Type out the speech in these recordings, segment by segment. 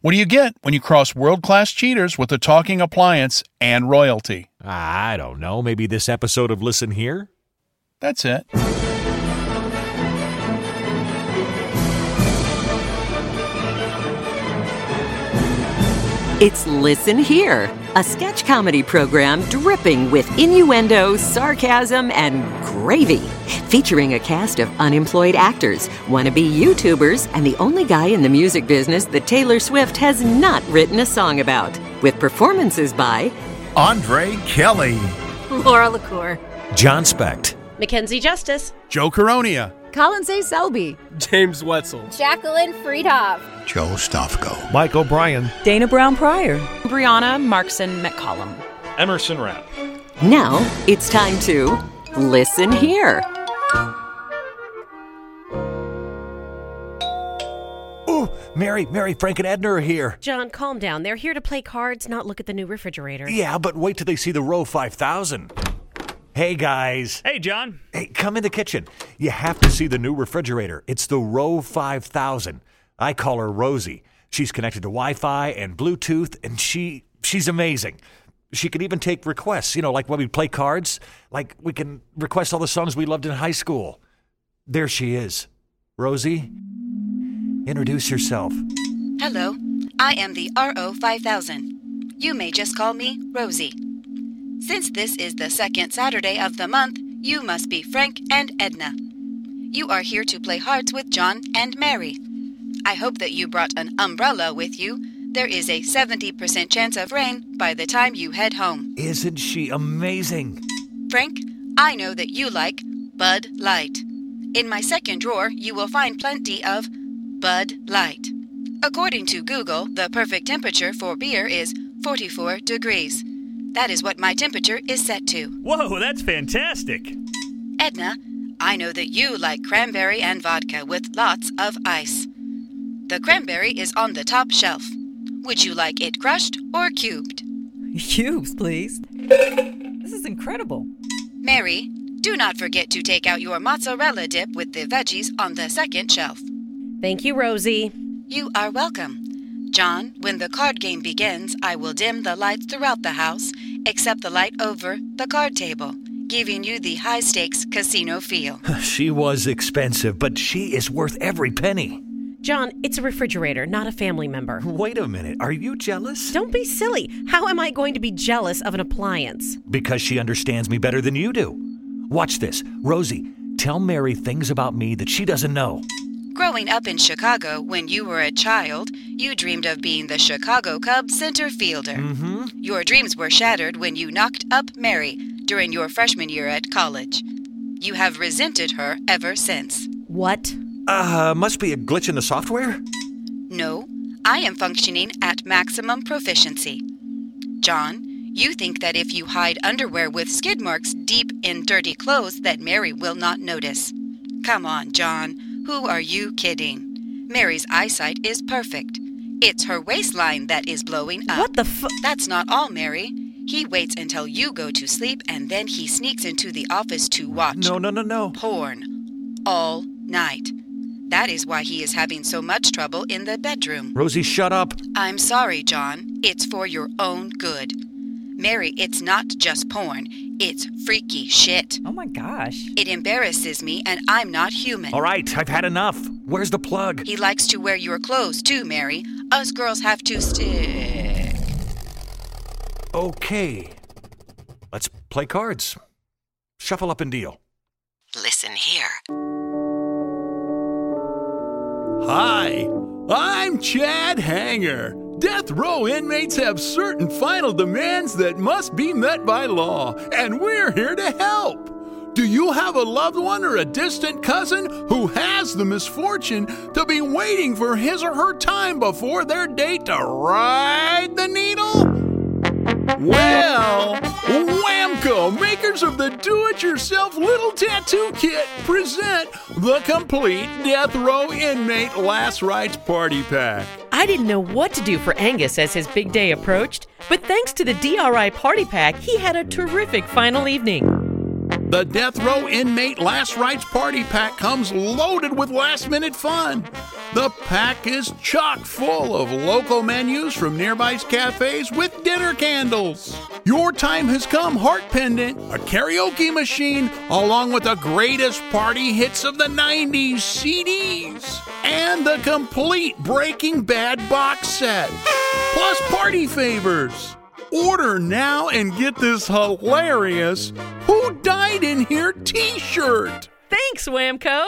What do you get when you cross world-class cheaters with a talking appliance and royalty? I don't know. Maybe this episode of Listen Here? That's it. It's Listen Here, a sketch comedy program dripping with innuendo, sarcasm, and gravy. Featuring a cast of unemployed actors, wannabe YouTubers, and the only guy in the music business that Taylor Swift has not written a song about. With performances by Andre Kelly, Laura LaCour, John Specht, Mackenzie Justice, Joe Caronia, Colin Say Selby, James Wetzel, Jacqueline Friedhoff, Joe Stofko, Mike O'Brien, Dana Brown Pryor, Brianna Markson McCollum, Emerson Rapp. Now it's time to Listen Here. Ooh, Mary, Frank and Edna are here. John, calm down. They're here to play cards, not look at the new refrigerator. Yeah, but wait till they see the Roe 5000. Hey, guys. Hey, John. Hey, come in the kitchen. You have to see the new refrigerator. It's the Roe 5000. I call her Rosie. She's connected to Wi-Fi and Bluetooth, and she's amazing. She can even take requests, like when we play cards. Like, we can request all the songs we loved in high school. There she is. Rosie, introduce yourself. Hello, I am the RO 5000. You may just call me Rosie. Since this is the second Saturday of the month, you must be Frank and Edna. You are here to play hearts with John and Mary. I hope that you brought an umbrella with you. There is a 70% chance of rain by the time you head home. Isn't she amazing? Frank, I know that you like Bud Light. In my second drawer, you will find plenty of Bud Light. According to Google, the perfect temperature for beer is 44 degrees. That is what my temperature is set to. Whoa, that's fantastic. Edna, I know that you like cranberry and vodka with lots of ice. The cranberry is on the top shelf. Would you like it crushed or cubed? Cubes, please. This is incredible. Mary, do not forget to take out your mozzarella dip with the veggies on the second shelf. Thank you, Rosie. You are welcome. John, when the card game begins, I will dim the lights throughout the house, except the light over the card table, giving you the high-stakes casino feel. She was expensive, but she is worth every penny. John, it's a refrigerator, not a family member. Wait a minute. Are you jealous? Don't be silly. How am I going to be jealous of an appliance? Because she understands me better than you do. Watch this. Rosie, tell Mary things about me that she doesn't know. Growing up in Chicago, when you were a child, you dreamed of being the Chicago Cubs center fielder. Mm-hmm. Your dreams were shattered when you knocked up Mary during your freshman year at college. You have resented her ever since. What? Must be a glitch in the software? No, I am functioning at maximum proficiency. John, you think that if you hide underwear with skid marks deep in dirty clothes that Mary will not notice. Come on, John. Who are you kidding? Mary's eyesight is perfect. It's her waistline that is blowing up. What the That's not all, Mary. He waits until you go to sleep and then he sneaks into the office to watch No. porn all night. That is why he is having so much trouble in the bedroom. Rosie, shut up. I'm sorry, John. It's for your own good. Mary, it's not just porn. It's freaky shit. Oh my gosh. It embarrasses me and I'm not human. All right, I've had enough. Where's the plug? He likes to wear your clothes too, Mary. Us girls have to stick. Okay. Let's play cards. Shuffle up and deal. Listen Here. Hi, I'm Chad Hanger. Death row inmates have certain final demands that must be met by law, and we're here to help. Do you have a loved one or a distant cousin who has the misfortune to be waiting for his or her time before their date to ride the needle? Well, Whamco, makers of the do-it-yourself little tattoo kit, present the complete Death Row Inmate Last Rites Party Pack. I didn't know what to do for Angus as his big day approached, but thanks to the DRI Party Pack, he had a terrific final evening. The Death Row Inmate Last Rites Party Pack comes loaded with last-minute fun. The pack is chock full of local menus from nearby cafes with dinner candles. Your time has come, Heart Pendant, a karaoke machine, along with the greatest party hits of the 90s CDs, and the complete Breaking Bad box set, plus party favors. Order now and get this hilarious Who Died in Here t-shirt. Thanks, Whamco.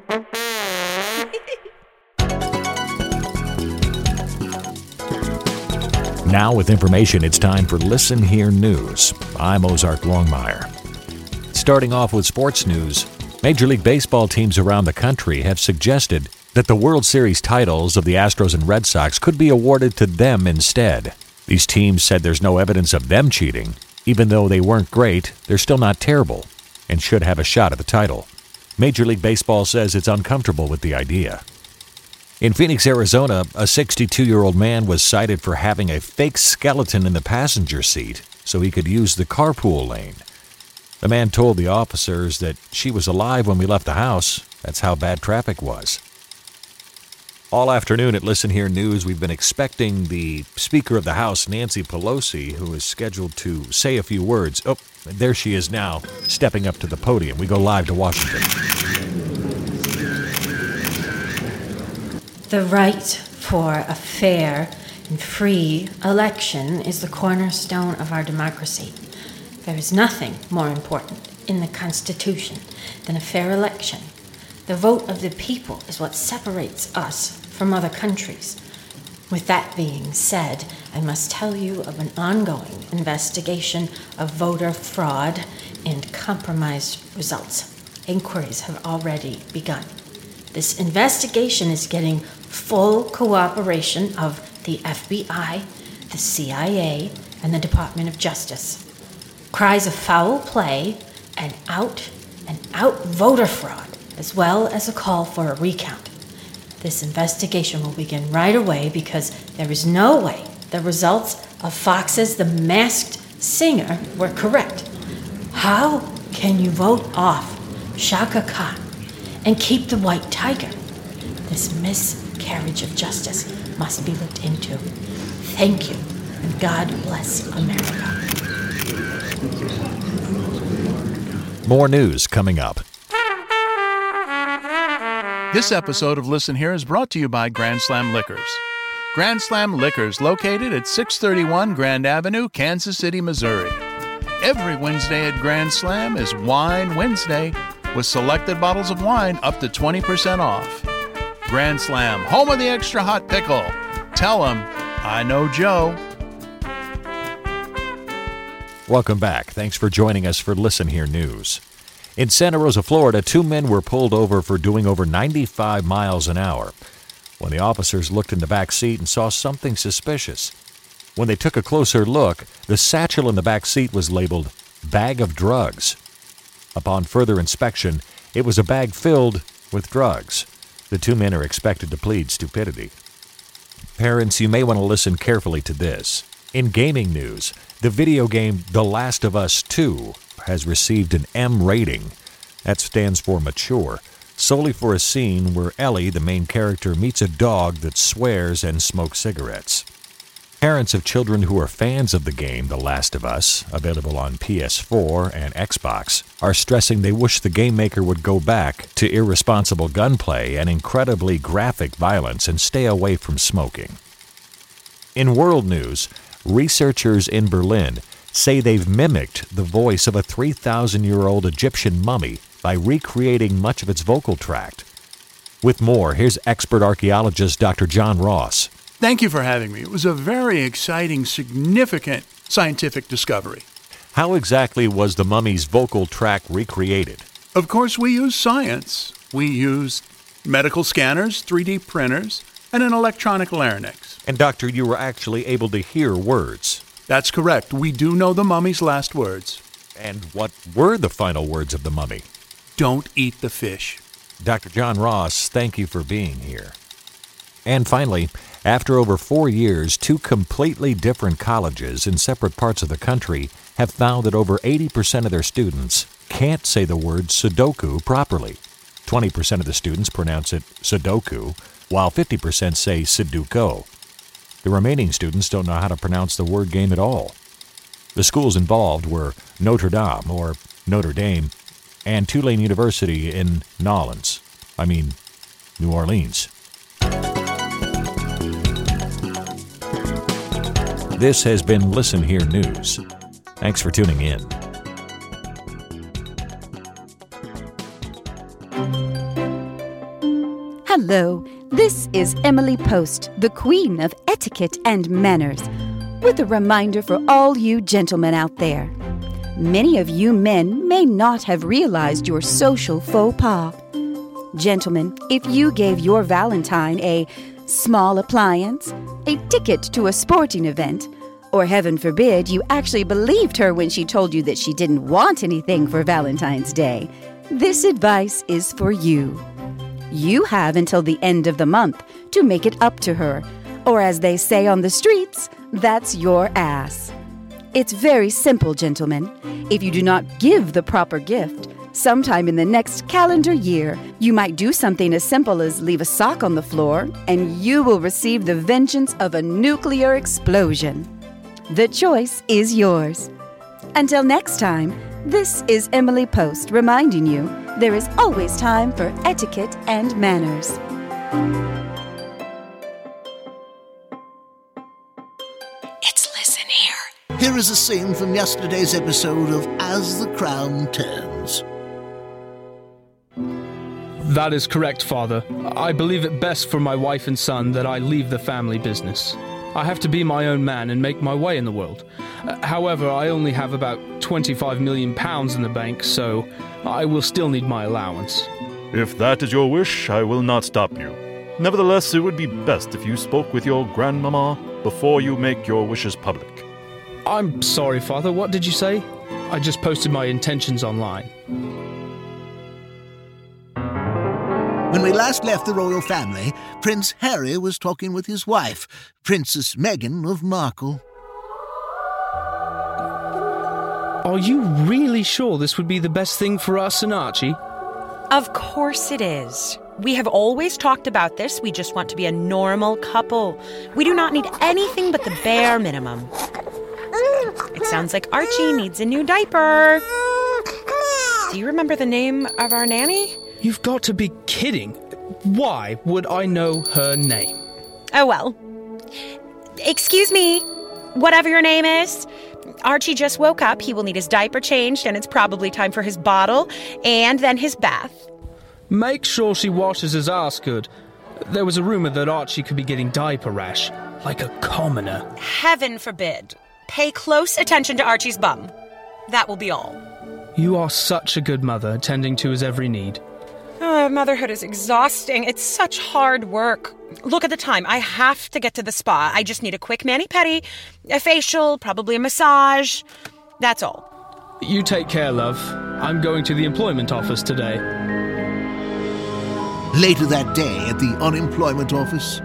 Now with information, it's time for Listen Here News. I'm Ozark Longmire. Starting off with sports news, Major League Baseball teams around the country have suggested that the World Series titles of the Astros and Red Sox could be awarded to them instead. These teams said there's no evidence of them cheating. Even though they weren't great, they're still not terrible and should have a shot at the title. Major League Baseball says it's uncomfortable with the idea. In Phoenix, Arizona, a 62-year-old man was cited for having a fake skeleton in the passenger seat so he could use the carpool lane. The man told the officers that she was alive when we left the house. That's how bad traffic was. All afternoon at Listen Here News, we've been expecting the Speaker of the House, Nancy Pelosi, who is scheduled to say a few words. Oh, there she is now, stepping up to the podium. We go live to Washington. The right for a fair and free election is the cornerstone of our democracy. There is nothing more important in the Constitution than a fair election. The vote of the people is what separates us from other countries. With that being said, I must tell you of an ongoing investigation of voter fraud and compromised results. Inquiries have already begun. This investigation is getting full cooperation of the FBI, the CIA, and the Department of Justice. Cries of foul play and out voter fraud, as well as a call for a recount. This investigation will begin right away because there is no way the results of Fox's The Masked Singer were correct. How can you vote off Shaka Khan and keep the white tiger? This miscarriage of justice must be looked into. Thank you, and God bless America. More news coming up. This episode of Listen Here is brought to you by Grand Slam Liquors. Grand Slam Liquors, located at 631 Grand Avenue, Kansas City, Missouri. Every Wednesday at Grand Slam is Wine Wednesday, with selected bottles of wine up to 20% off. Grand Slam, home of the extra hot pickle. Tell them, I know Joe. Welcome back. Thanks for joining us for Listen Here News. In Santa Rosa, Florida, 2 men were pulled over for doing over 95 miles an hour when the officers looked in the back seat and saw something suspicious. When they took a closer look, the satchel in the back seat was labeled "bag of drugs." Upon further inspection, it was a bag filled with drugs. The 2 men are expected to plead stupidity. Parents, you may want to listen carefully to this. In gaming news, the video game The Last of Us 2 has received an M rating. That stands for mature, solely for a scene where Ellie, the main character, meets a dog that swears and smokes cigarettes. Parents of children who are fans of the game The Last of Us, available on PS4 and Xbox, are stressing they wish the game maker would go back to irresponsible gunplay and incredibly graphic violence and stay away from smoking. In world news, researchers in Berlin say they've mimicked the voice of a 3,000-year-old Egyptian mummy by recreating much of its vocal tract. With more, here's expert archaeologist Dr. John Ross. Thank you for having me. It was a very exciting, significant scientific discovery. How exactly was the mummy's vocal tract recreated? Of course, we use science. We used medical scanners, 3D printers, and an electronic larynx. And doctor, you were actually able to hear words. That's correct. We do know the mummy's last words. And what were the final words of the mummy? Don't eat the fish. Dr. John Ross, thank you for being here. And finally, after over 4 years, 2 completely different colleges in separate parts of the country have found that over 80% of their students can't say the word Sudoku properly. 20% of the students pronounce it Sudoku, while 50% say Sudoku. The remaining students don't know how to pronounce the word game at all. The schools involved were Notre Dame, or Notre Dame, and Tulane University in New Orleans. This has been Listen Here News. Thanks for tuning in. Hello, this is Emily Post, the queen of etiquette and manners, with a reminder for all you gentlemen out there. Many of you men may not have realized your social faux pas. Gentlemen, if you gave your Valentine a small appliance, a ticket to a sporting event, or heaven forbid, you actually believed her when she told you that she didn't want anything for Valentine's Day, this advice is for you. You have until the end of the month to make it up to her, or as they say on the streets, that's your ass. It's very simple, gentlemen. If you do not give the proper gift, sometime in the next calendar year, you might do something as simple as leave a sock on the floor, and you will receive the vengeance of a nuclear explosion. The choice is yours. Until next time, this is Emily Post reminding you there is always time for etiquette and manners. It's Listen Here. Here is a scene from yesterday's episode of As the Crown Turns. That is correct, Father. I believe it best for my wife and son that I leave the family business. I have to be my own man and make my way in the world. However, I only have about £25 million in the bank, so I will still need my allowance. If that is your wish, I will not stop you. Nevertheless, it would be best if you spoke with your grandmama before you make your wishes public. I'm sorry, Father. What did you say? I just posted my intentions online. When we last left the royal family, Prince Harry was talking with his wife, Princess Meghan of Markle. Are you really sure this would be the best thing for us and Archie? Of course it is. We have always talked about this. We just want to be a normal couple. We do not need anything but the bare minimum. It sounds like Archie needs a new diaper. Do you remember the name of our nanny? You've got to be kidding. Why would I know her name? Oh, well. Excuse me. Whatever your name is. Archie just woke up. He will need his diaper changed, and it's probably time for his bottle and then his bath. Make sure she washes his ass good. There was a rumor that Archie could be getting diaper rash, like a commoner. Heaven forbid. Pay close attention to Archie's bum. That will be all. You are such a good mother, attending to his every need. Motherhood is exhausting. It's such hard work. Look at the time. I have to get to the spa. I just need a quick mani-pedi, a facial, probably a massage. That's all. You take care, love. I'm going to the employment office today. Later that day at the unemployment office.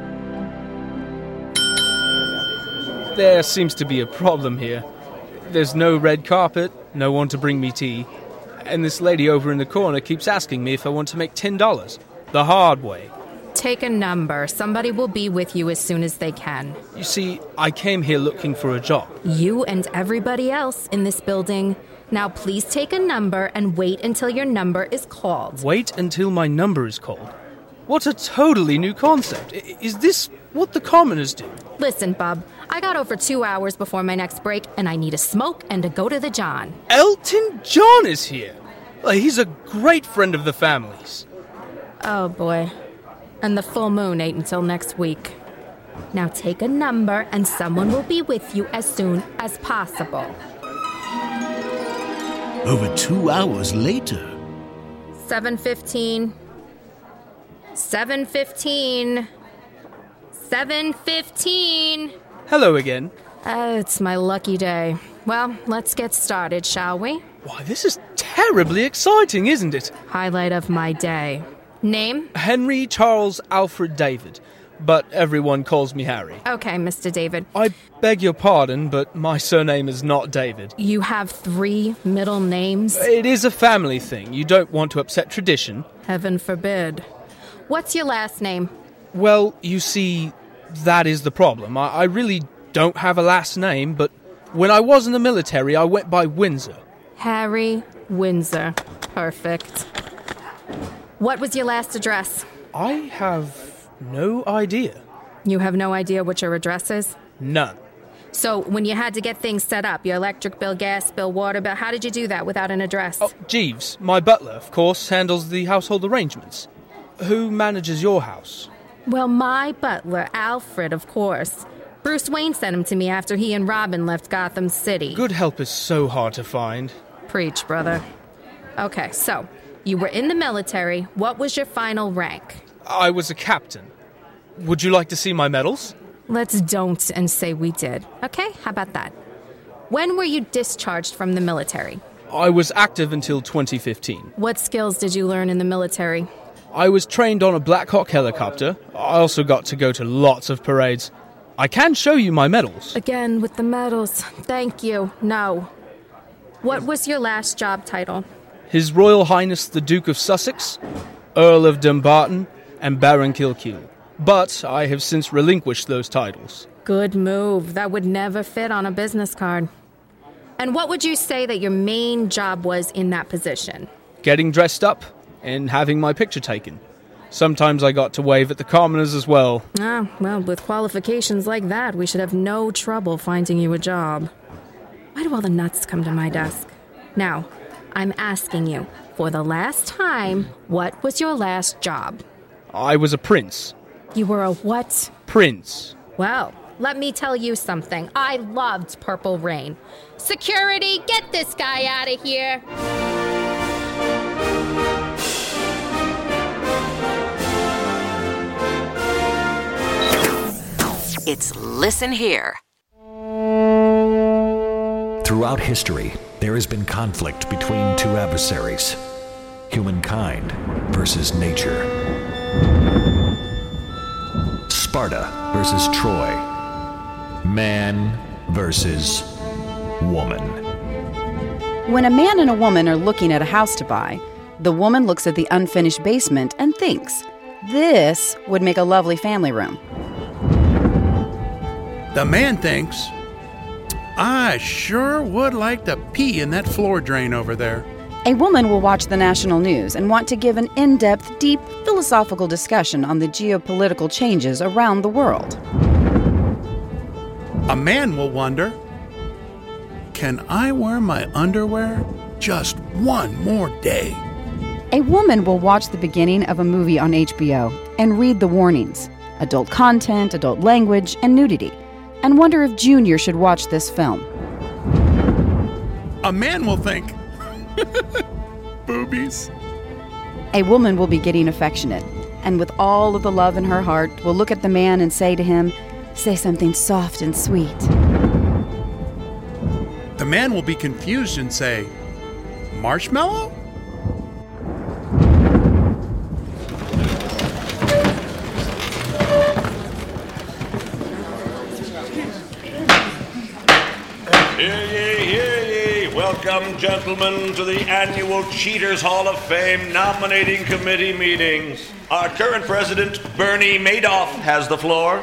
There seems to be a problem here. There's no red carpet, no one to bring me tea. And this lady over in the corner keeps asking me if I want to make $10. The hard way. Take a number. Somebody will be with you as soon as they can. You see, I came here looking for a job. You and everybody else in this building. Now please take a number and wait until your number is called. Wait until my number is called? What a totally new concept. Is this what the commoners do? Listen, bub, I got over 2 hours before my next break, and I need a smoke and to go to the John. Elton John is here. He's a great friend of the family's. Oh, boy. And the full moon ain't until next week. Now take a number, and someone will be with you as soon as possible. Over 2 hours later. 7:15. 7:15. 7:15. Hello again. It's my lucky day. Well, let's get started, shall we? Why, this is terribly exciting, isn't it? Highlight of my day. Name? Henry Charles Alfred David. but everyone calls me Harry. Okay, Mr. David. I beg your pardon, but my surname is not David. You have 3 middle names? It is a family thing. You don't want to upset tradition. Heaven forbid. What's your last name? Well, you see, that is the problem. I really don't have a last name, but when I was in the military, I went by Windsor. Harry Windsor. Perfect. What was your last address? I have no idea. You have no idea what your address is? None. So when you had to get things set up, your electric bill, gas bill, water bill, how did you do that without an address? Oh, Jeeves, my butler, of course, handles the household arrangements. Who manages your house? Well, my butler, Alfred, of course. Bruce Wayne sent him to me after he and Robin left Gotham City. Good help is so hard to find. Preach, brother. Okay, so, you were in the military. What was your final rank? I was a captain. Would you like to see my medals? Let's don't and say we did. Okay, how about that? When were you discharged from the military? I was active until 2015. What skills did you learn in the military? I was trained on a Black Hawk helicopter. I also got to go to lots of parades. I can show you my medals. Again, with the medals. Thank you. No. What was your last job title? His Royal Highness the Duke of Sussex, Earl of Dumbarton, and Baron Kilkeel. But I have since relinquished those titles. Good move. That would never fit on a business card. And what would you say that your main job was in that position? Getting dressed up and having my picture taken. Sometimes I got to wave at the commoners as well. Ah, well, with qualifications like that, we should have no trouble finding you a job. Why do all the nuts come to my desk? Now, I'm asking you, for the last time, what was your last job? I was a prince. You were a what? Prince. Well, let me tell you something. I loved Purple Rain. Security, get this guy out of here! It's Listen Here. Throughout history, there has been conflict between two adversaries: humankind versus nature. Sparta versus Troy. Man versus woman. When a man and a woman are looking at a house to buy, the woman looks at the unfinished basement and thinks, this would make a lovely family room. The man thinks, I sure would like to pee in that floor drain over there. A woman will watch the national news and want to give an in-depth, deep, philosophical discussion on the geopolitical changes around the world. A man will wonder, can I wear my underwear just one more day? A woman will watch the beginning of a movie on HBO and read the warnings: adult content, adult language, and nudity, and wonder if Junior should watch this film. A man will think, boobies. A woman will be getting affectionate, and with all of the love in her heart, will look at the man and say to him, say something soft and sweet. The man will be confused and say, marshmallow? Welcome, gentlemen, to the annual Cheaters Hall of Fame nominating committee meetings. Our current president, Bernie Madoff, has the floor.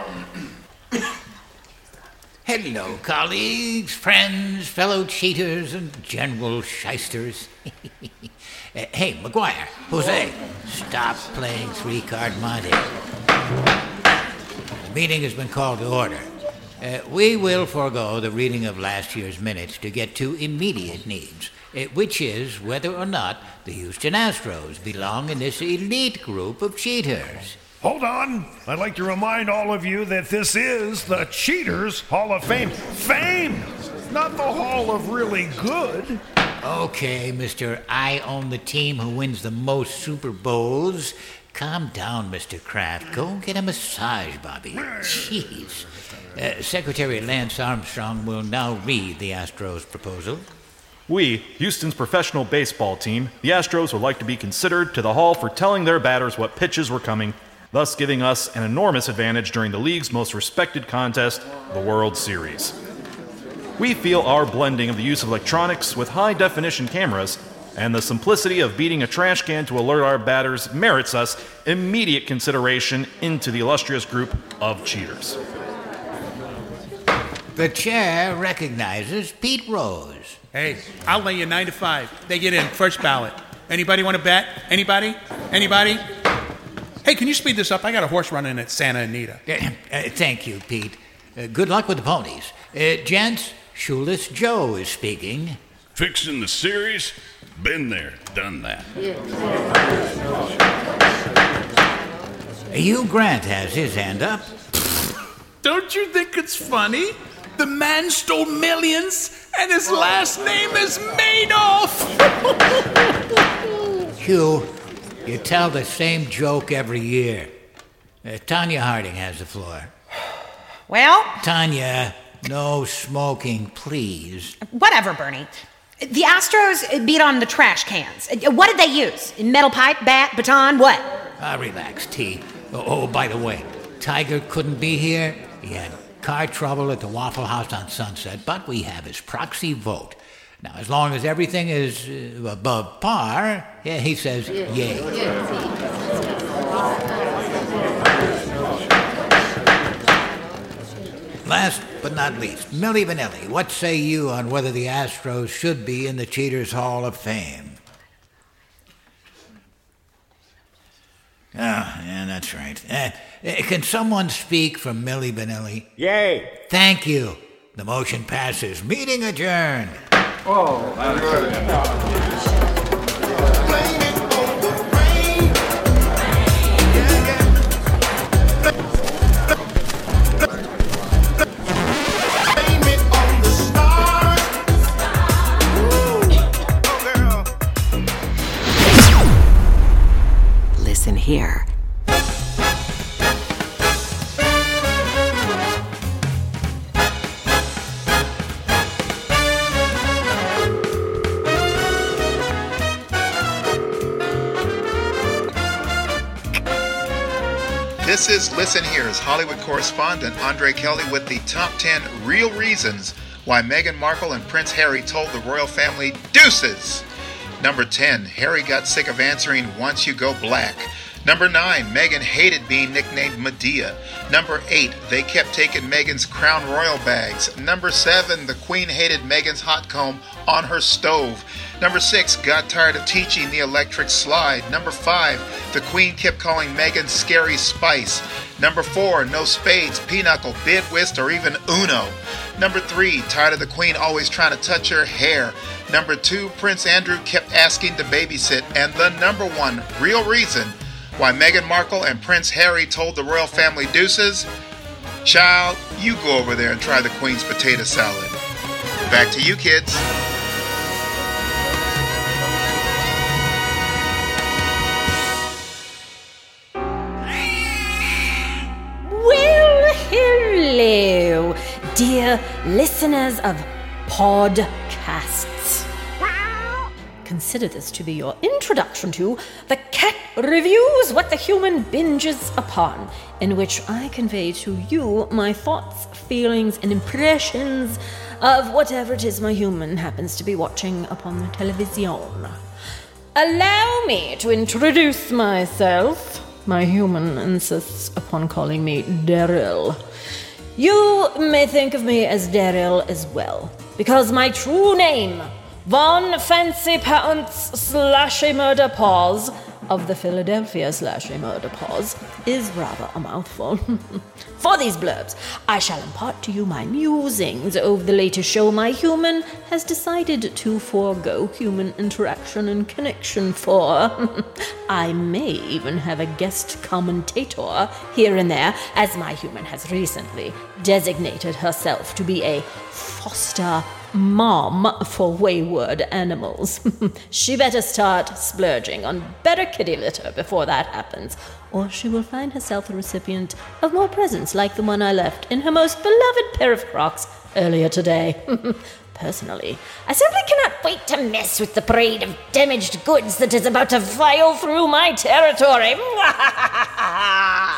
Hello, colleagues, friends, fellow cheaters, and general shysters. Hey, McGuire, Jose, stop playing three-card Monte. The meeting has been called to order. We will forego the reading of last year's minutes to get to immediate needs, which is whether or not the Houston Astros belong in this elite group of cheaters. Hold on. I'd like to remind all of you that this is the Cheaters Hall of Fame. Fame! Not the Hall of Really Good. Okay, Mr. I own the team who wins the most Super Bowls. Calm down, Mr. Kraft. Go get a massage, Bobby. Jeez. Secretary Lance Armstrong will now read the Astros' proposal. We, Houston's professional baseball team, the Astros would like to be considered to the Hall for telling their batters what pitches were coming thus giving us an enormous advantage during the league's most respected contest, the World Series. We feel our blending of the use of electronics with high-definition cameras and the simplicity of beating a trash can to alert our batters merits us immediate consideration into the illustrious group of cheaters. The chair recognizes Pete Rose. Hey, I'll lay you 9 to 5. They get in, first ballot. Anybody want to bet? Anybody? Anybody? Hey, can you speed this up? I got a horse running at Santa Anita. Thank you, Pete. Good luck with the ponies. Gents, Shoeless Joe is speaking. Fixing the series? Been there, done that. Hugh Grant has his hand up. Don't you think it's funny? The man stole millions, and his last name is Madoff! Hugh, you tell the same joke every year. Tanya Harding has the floor. Well? Tanya, no smoking, please. Whatever, Bernie. The Astros beat on the trash cans. What did they use? Metal pipe, bat, baton, what? Relax, T. Oh, by the way, Tiger couldn't be here. He had car trouble at the Waffle House on Sunset, but we have his proxy vote. Now, as long as everything is above par, he says yay. Last but not least, Milli Vanilli, what say you on whether the Astros should be in the Cheaters Hall of Fame? Oh, yeah, that's right. Can someone speak for Milli Vanilli? Yay! Thank you. The motion passes. Meeting adjourned. Oh, Listen here. This is Listen Here's Hollywood correspondent Andre Kelly with the top 10 real reasons why Meghan Markle and Prince Harry told the royal family deuces. Number 10, Harry got sick of answering once you go black. Number 9, Meghan hated being nicknamed Medea. Number 8, they kept taking Meghan's Crown Royal bags. Number 7, the Queen hated Meghan's hot comb on her stove. Number 6, got tired of teaching the electric slide. Number 5, the Queen kept calling Meghan Scary Spice. Number 4, no spades, pinochle, bid, whist, or even Uno. Number 3, tired of the Queen always trying to touch her hair. Number 2, Prince Andrew kept asking to babysit. And the number 1 real reason why Meghan Markle and Prince Harry told the royal family deuces? Child, you go over there and try the Queen's potato salad. Back to you, kids. Well, hello, dear listeners of podcasts. Consider this to be your introduction to The Cat Reviews What the Human Binges Upon, in which I convey to you my thoughts, feelings, and impressions of whatever it is my human happens to be watching upon the television. Allow me to introduce myself. My human insists upon calling me Daryl. You may think of me as Daryl as well, because my true name, Von Fancy Pants Slashy Murder Paws of the Philadelphia Slashy Murder Paws, is rather a mouthful. For these blurbs, I shall impart to you my musings over the latest show my human has decided to forego human interaction and connection for. I may even have a guest commentator here and there, as my human has recently designated herself to be a foster mom for wayward animals. She better start splurging on better kitty litter before that happens, or she will find herself the recipient of more presents like the one I left in her most beloved pair of Crocs earlier today. Personally, I simply cannot wait to mess with the parade of damaged goods that is about to file through my territory.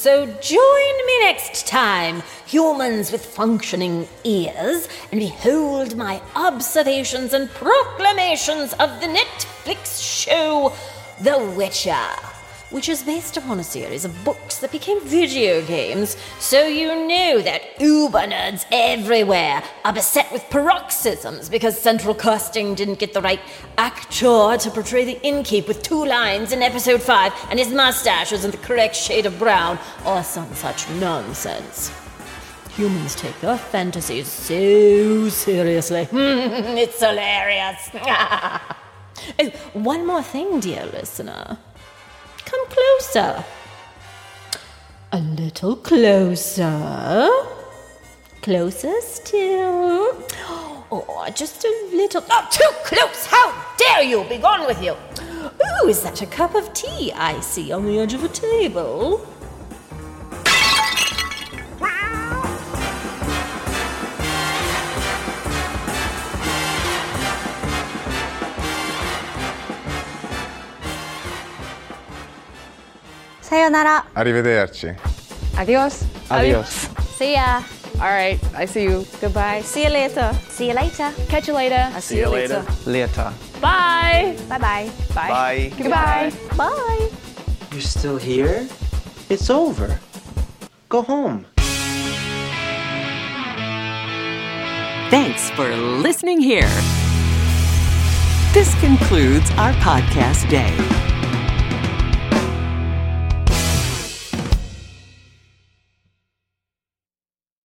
So join me next time, humans with functioning ears, and behold my observations and proclamations of the Netflix show The Witcher, which is based upon a series of books that became video games, so you know that uber-nerds everywhere are beset with paroxysms because central casting didn't get the right actor to portray the innkeep with 2 lines in episode 5 and his mustache isn't the correct shade of brown, or some such nonsense. Humans take their fantasies so seriously. It's hilarious. Oh, one more thing, dear listener. Come closer. A little closer. Closer still. Oh, just a little. Oh, too close! How dare you! Be gone with you! Ooh, is that a cup of tea I see on the edge of a table? Sayonara. Arrivederci. Adios. Adios. See ya. All right, I see you. Goodbye. See you later. See you later. Catch you later. I'll see you later. Later. Bye. Bye-bye. Bye. Bye. Goodbye. Bye. You're still here? It's over. Go home. Thanks for listening here. This concludes our podcast day.